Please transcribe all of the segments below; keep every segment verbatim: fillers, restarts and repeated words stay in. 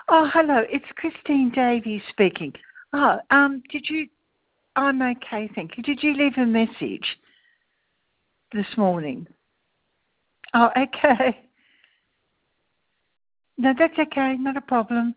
Oh, hello. It's Christine Davies speaking. Oh, um, did you? I'm okay, thank you. Did you leave a message this morning? Oh, okay. No, that's okay. Not a problem.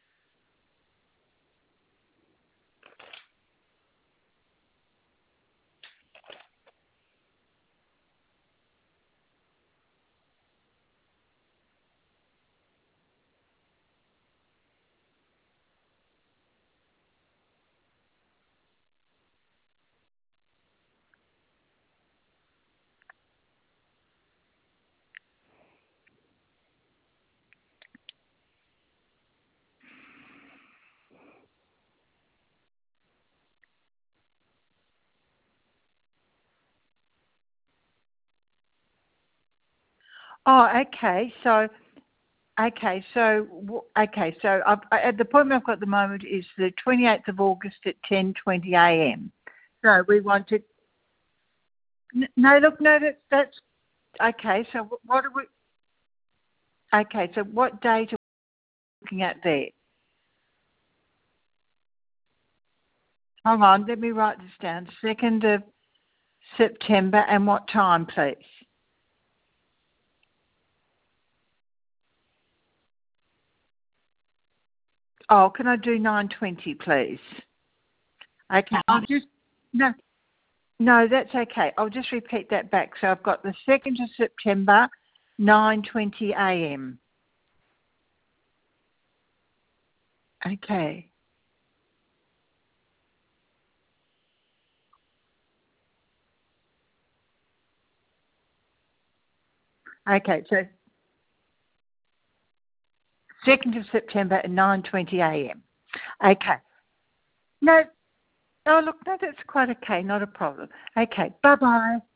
Oh, okay. So, okay. So, w- okay. So, I've, I, at the appointment I've got at the moment is the twenty-eighth of August at ten twenty a.m. So we want to. n- No, look, no, that, that's okay. So, wh- what are we? Okay. So, what date are we looking at there? Hang on. Let me write this down. Second of September, and what time, please? Oh, can I do nine twenty, please? Okay, I'll just no, no, that's okay. I'll just repeat that back. So I've got the second of September, nine twenty a.m. Okay, okay. So second of September at nine twenty a.m. Okay. No, oh look, no, that's quite okay. Not a problem. Okay. Bye bye.